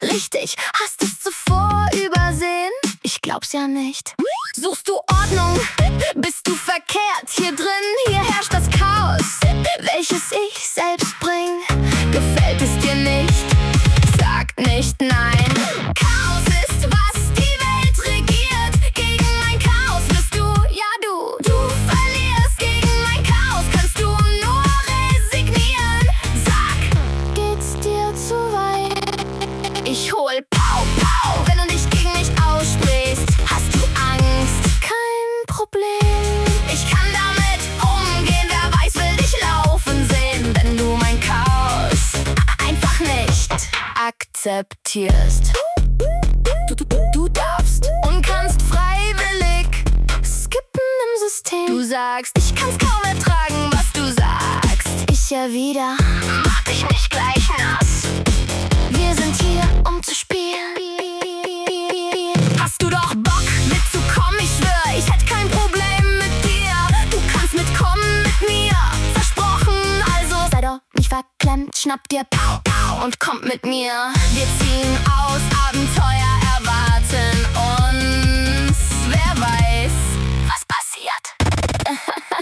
Richtig, hast es zuvor übersehen? Ich glaub's ja nicht. Suchst du Ordnung? Bist du verkehrt? Hier drin, hier herrscht das Chaos, welches ich selbst bring. Gefällt es dir nicht? Sag nicht nein. Chaos ist, was die Welt regiert. Gegen mein Chaos bist du, ja du verlierst. Gegen mein Chaos kannst du nur resignieren. Sag, geht's dir zu weit? Ich hol Pau, Pau, wenn du dich gegen mich aussprichst. Hast du Angst? Kein Problem. Ich kann damit umgehen, wer weiß, will dich laufen sehen. Wenn du mein Chaos einfach nicht akzeptierst. Du darfst und kannst freiwillig skippen im System. Du sagst, ich kann's kaum ertragen, was du sagst. Ich erwider, mach dich nicht gleich nass. Wir sind hier, um zu spielen. Hast du doch Bock mitzukommen? Ich schwör, ich hätte kein Problem mit dir. Du kannst mitkommen mit mir, versprochen. Also sei doch nicht verklemmt, schnapp dir Pau, Pau und kommt mit mir. Wir ziehen aus, Abenteuer erwarten uns. Wer weiß, was passiert.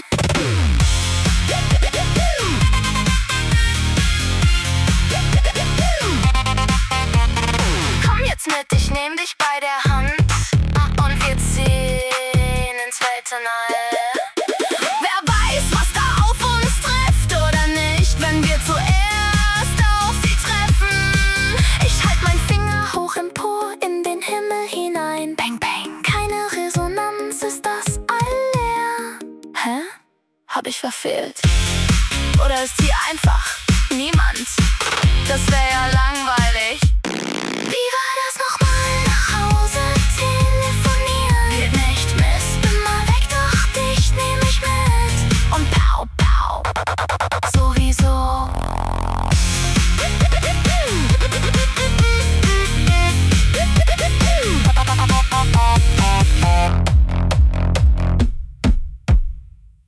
Komm jetzt mit, ich nehm dich bei der Hand und wir ziehen ins Weltall. Wer weiß, was da auf uns trifft oder nicht, wenn wir zuerst auf sie treffen. Ich halt mein Finger hoch empor in den Himmel hinein. Bang, bang. Keine Resonanz, ist das all leer? Hä? Hab ich verfehlt? Oder ist hier einfach niemand? Das wär ja